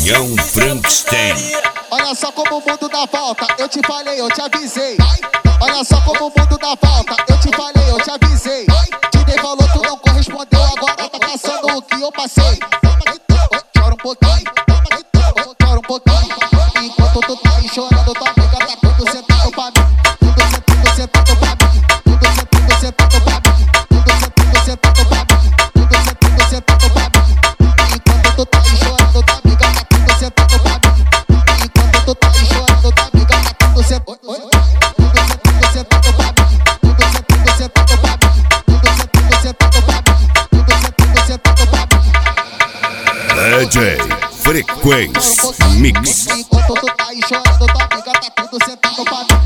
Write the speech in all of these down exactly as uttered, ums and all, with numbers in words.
União Frankenstein. Olha só como o mundo dá volta, eu te falei, eu te avisei. Olha só como o mundo dá volta, eu te falei, eu te avisei. Te dei valor, tu não correspondeu, agora tá caçando o que eu passei. Chora um pouquinho, chora um pouquinho. Enquanto tu tá aí chorando, tua amiga tá tudo sentado pra mim. Tudo, tudo sentado pra mim. Tudo, tudo sentado pra mim. Tudo, tudo sentado pra mim. Tudo, tudo sentado pra mim. Enquanto tu tá aí chorando, tua amiga tá tudo sentado pra mim. Enquanto tu tá aí chorando, tua amiga tá tudo sentado pra mim. Tudo sentado pra mim. Tudo, tudo sentado pra mim. Tudo, tudo sentado pra mim. Tudo, tudo sentado pra mim. D J Frequência Mix. Enquanto tu tá aí chorando, tua amiga tá tudo sentado pra mim.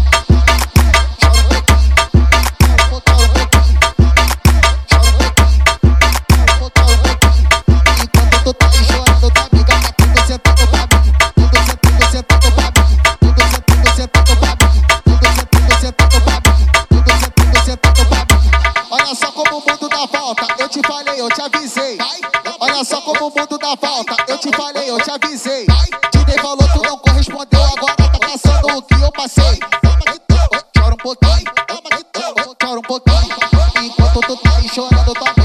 Olha só como o mundo dá volta, eu te falei, eu te avisei. Olha só como o mundo dá volta, eu te falei, eu te avisei. Te dei valor, tu não correspondeu, agora tá caçando o que eu passei. Chora um pouquinho, chora um pouquinho. Enquanto tu tá aí chorando, tua